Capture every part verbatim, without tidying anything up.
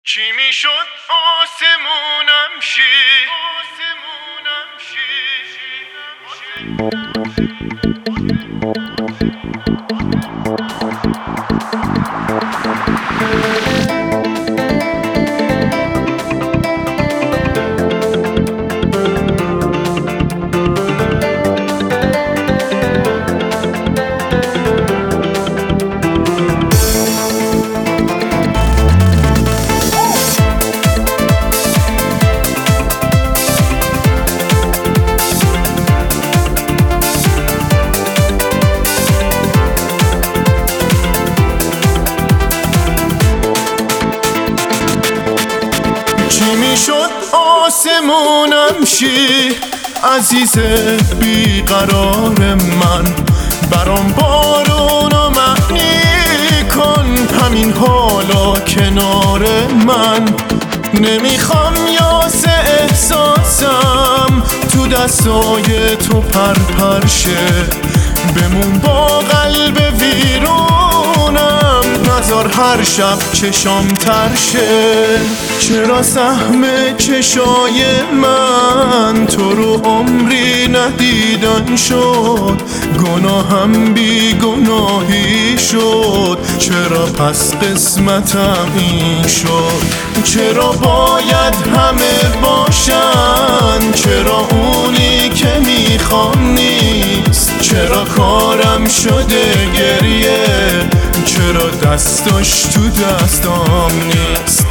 چی میشد آسمونم شی آسمونم شد آسمونم شی عزیز بیقرار من، برام بارون و معنی کن همین حالا کنار من. نمیخوام یاس احساسم تو دستای تو پرپرشه، بمون با قلب ویرونم، نذار هر شب چشام ترشه. چرا سهم چشای من تو رو عمری ندیدن شد، گناهم بی گناهی شد، چرا پس قسمتم این شد؟ چرا باید همه باشن، چرا اونی که میخوام نیست، چرا کارم شده گریه، چرا دستاش تو دستام نیست؟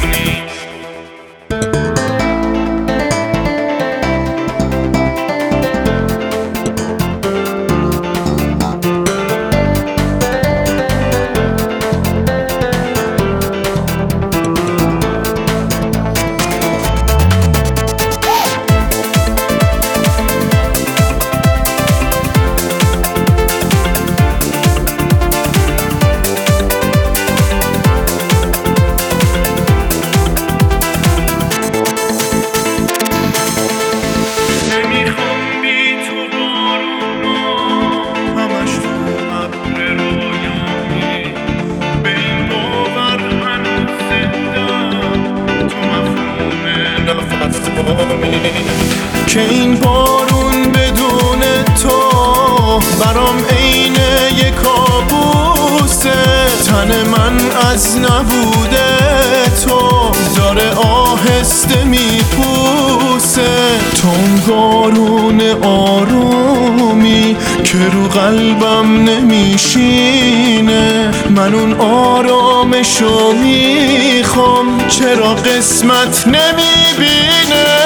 که این بارون بدون تو برام عین یک کابوسه، تن من از نبوده تو داره آهسته میپوسه. تو اون بارون آرومی که رو قلبم نمیشینه، من اون آرامشو میخوام، چرا قسمت نمیبینه؟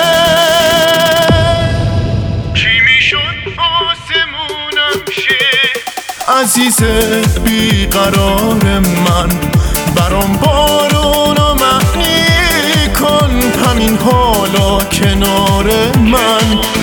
عزیز بیقرار من، برام بارون و معنی کن همین حالا کنار من.